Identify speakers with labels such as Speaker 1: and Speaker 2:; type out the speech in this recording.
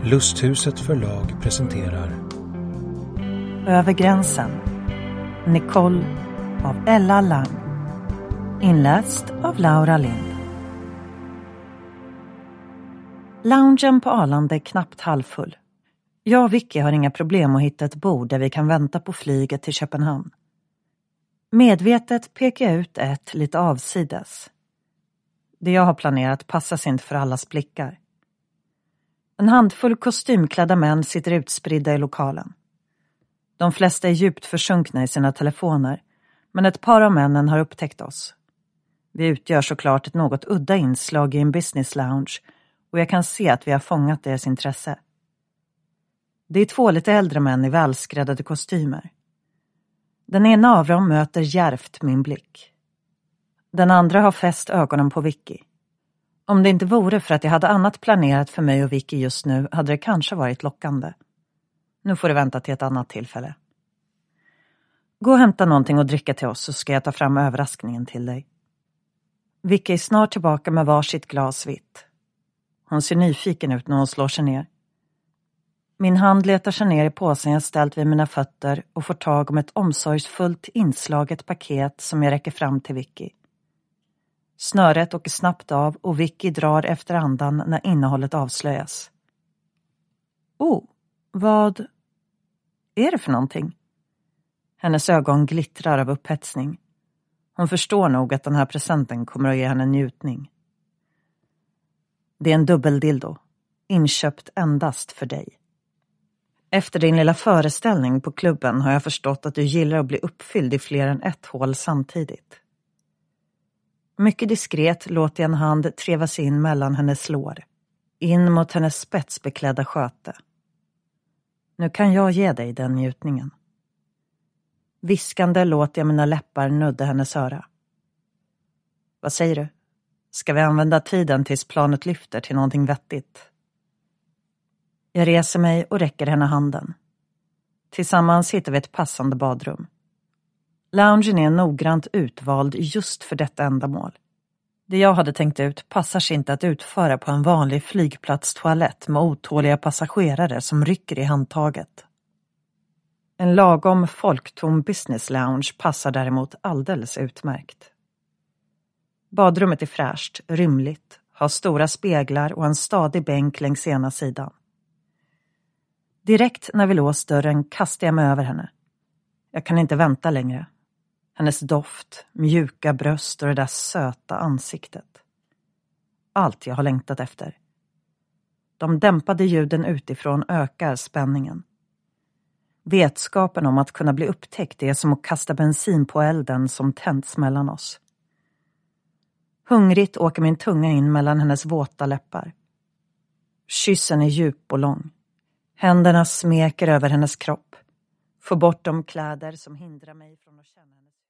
Speaker 1: Lusthuset förlag presenterar
Speaker 2: Över gränsen. Nicole av Ella Lang. Inläst av Laura Lind. Loungen på Arlanda är knappt halvfull. Jag och Vicky har inga problem att hitta ett bord där vi kan vänta på flyget till Köpenhamn. Medvetet pekar jag ut ett lite avsides. Det jag har planerat passas inte för allas blickar. En handfull kostymklädda män sitter utspridda i lokalen. De flesta är djupt försunkna i sina telefoner, men ett par av männen har upptäckt oss. Vi utgör såklart ett något udda inslag i en business lounge och jag kan se att vi har fångat deras intresse. Det är 2 lite äldre män i välskräddade kostymer. Den ena av dem möter djärvt min blick. Den andra har fäst ögonen på Vicky. Om det inte vore för att jag hade annat planerat för mig och Vicky just nu hade det kanske varit lockande. Nu får du vänta till ett annat tillfälle. Gå och hämta någonting och dricka till oss så ska jag ta fram överraskningen till dig. Vicky är snart tillbaka med varsitt glas vitt. Hon ser nyfiken ut när hon slår sig ner. Min hand letar sig ner i påsen jag ställt vid mina fötter och får tag om ett omsorgsfullt inslaget paket som jag räcker fram till Vicky. Snöret åker snabbt av och Vicky drar efter andan när innehållet avslöjas. Vad är det för någonting? Hennes ögon glittrar av upphetsning. Hon förstår nog att den här presenten kommer att ge henne njutning. Det är en dubbeldildo, inköpt endast för dig. Efter din lilla föreställning på klubben har jag förstått att du gillar att bli uppfylld i fler än ett hål samtidigt. Mycket diskret låter jag en hand trevas in mellan hennes lår, in mot hennes spetsbeklädda sköte. Nu kan jag ge dig den njutningen. Viskande låter jag mina läppar nudda hennes öra. Vad säger du? Ska vi använda tiden tills planet lyfter till någonting vettigt? Jag reser mig och räcker henne handen. Tillsammans hittar vi ett passande badrum. Loungen är noggrant utvald just för detta ändamål. Det jag hade tänkt ut passar sig inte att utföra på en vanlig flygplatstoalett med otåliga passagerare som rycker i handtaget. En lagom folktom business lounge passar däremot alldeles utmärkt. Badrummet är fräscht, rymligt, har stora speglar och en stadig bänk längs ena sidan. Direkt när vi låst dörren kastar jag mig över henne. Jag kan inte vänta längre. Hennes doft, mjuka bröst och det där söta ansiktet. Allt jag har längtat efter. De dämpade ljuden utifrån ökar spänningen. Vetskapen om att kunna bli upptäckt är som att kasta bensin på elden som tänds mellan oss. Hungrigt åker min tunga in mellan hennes våta läppar. Kyssen är djup och lång. Händerna smeker över hennes kropp. Får bort de kläder som hindrar mig från att känna hennes